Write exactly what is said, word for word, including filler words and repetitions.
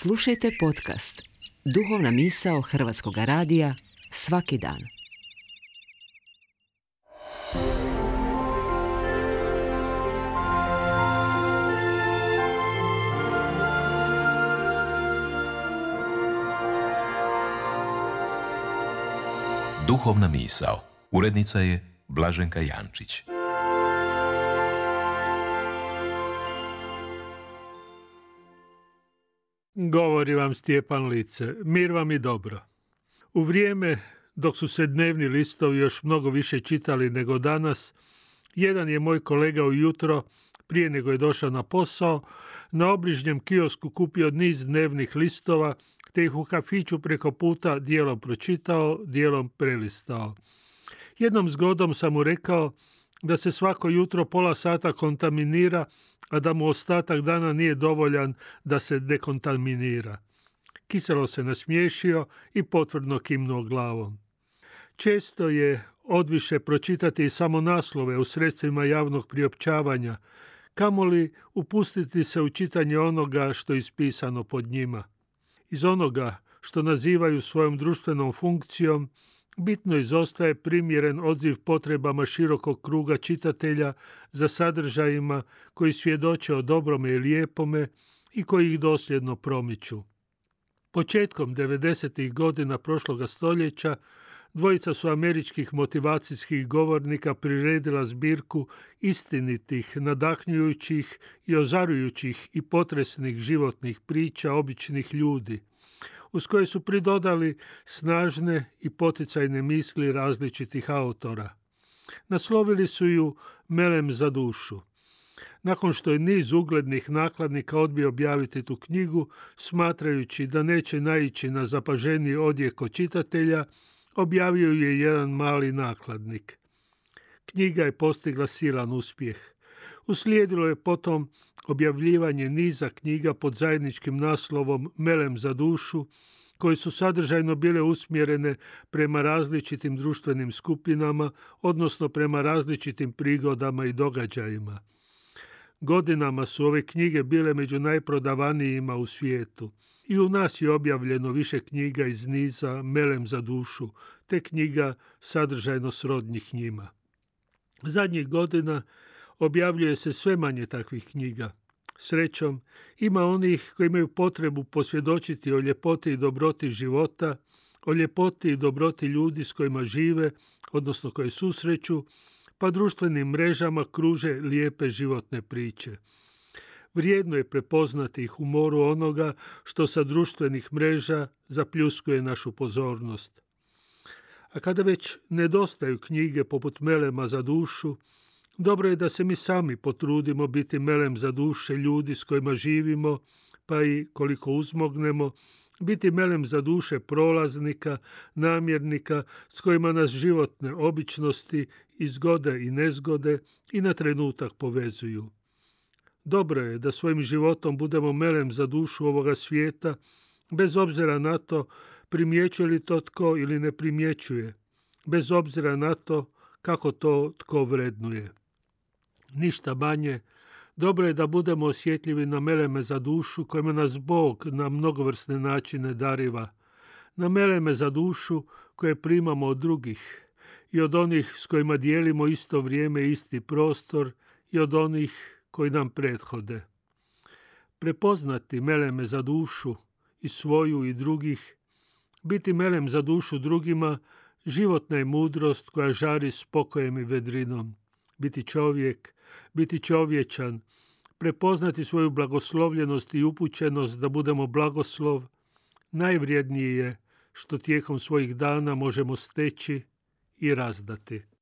Slušajte podcast Duhovna misao Hrvatskog radija svaki dan. Duhovna misao. Urednica je Blaženka Jančić. Govori vam Stjepan Lice, mir vam i dobro. U vrijeme dok su se dnevni listovi još mnogo više čitali nego danas, jedan je moj kolega ujutro, prije nego je došao na posao, na obližnjem kiosku kupio niz dnevnih listova, te ih u kafiću preko puta dijelom pročitao, dijelom prelistao. Jednom zgodom sam mu rekao da se svako jutro pola sata kontaminira, a da mu ostatak dana nije dovoljan da se dekontaminira. Kiselo se nasmiješio i potvrdno kimnuo glavom. Često je odviše pročitati samo naslove u sredstvima javnog priopćavanja, kamoli upustiti se u čitanje onoga što je ispisano pod njima. Iz onoga što nazivaju svojom društvenom funkcijom, bitno izostaje primjeren odziv potrebama širokog kruga čitatelja za sadržajima koji svjedoče o dobrome i lijepome i koji ih dosljedno promiču. Početkom devedesetih godina prošloga stoljeća dvojica su američkih motivacijskih govornika priredila zbirku istinitih, nadahnjujućih i ozarujućih i potresnih životnih priča običnih ljudi, uz koje su pridodali snažne i poticajne misli različitih autora. Naslovili su ju Melem za dušu. Nakon što je niz uglednih nakladnika odbio objaviti tu knjigu, smatrajući da neće naići na zapaženiji odjek kod čitatelja, objavio je jedan mali nakladnik. Knjiga je postigla silan uspjeh. Uslijedilo je potom objavljivanje niza knjiga pod zajedničkim naslovom Melem za dušu, koje su sadržajno bile usmjerene prema različitim društvenim skupinama, odnosno prema različitim prigodama i događajima. Godinama su ove knjige bile među najprodavanijima u svijetu. I u nas je objavljeno više knjiga iz niza Melem za dušu, te knjiga sadržajno srodnih njima. Zadnjih godina objavljuje se sve manje takvih knjiga. Srećom, ima onih koji imaju potrebu posvjedočiti o ljepoti i dobroti života, o ljepoti i dobroti ljudi s kojima žive, odnosno koje susreću, pa društvenim mrežama kruže lijepe životne priče. Vrijedno je prepoznati ih u moru onoga što sa društvenih mreža zapljuskuje našu pozornost. A kada već nedostaju knjige poput Melema za dušu, dobro je da se mi sami potrudimo biti melem za duše ljudi s kojima živimo, pa i koliko uzmognemo, biti melem za duše prolaznika, namjernika s kojima nas životne običnosti, izgode i nezgode i na trenutak povezuju. Dobro je da svojim životom budemo melem za dušu ovoga svijeta, bez obzira na to primjećuje li to tko ili ne primjećuje, bez obzira na to kako to tko vrednuje. Ništa manje, dobro je da budemo osjetljivi na meleme za dušu kojima nas Bog na mnogovrsne načine dariva, na meleme za dušu koje primamo od drugih i od onih s kojima dijelimo isto vrijeme i isti prostor i od onih koji nam prethode. Prepoznati meleme za dušu i svoju i drugih, biti melem za dušu drugima, životna je mudrost koja žari spokojem i vedrinom. Biti čovjek, biti čovječan, prepoznati svoju blagoslovljenost i upućenost da budemo blagoslov, najvrijednije je što tijekom svojih dana možemo steći i razdati.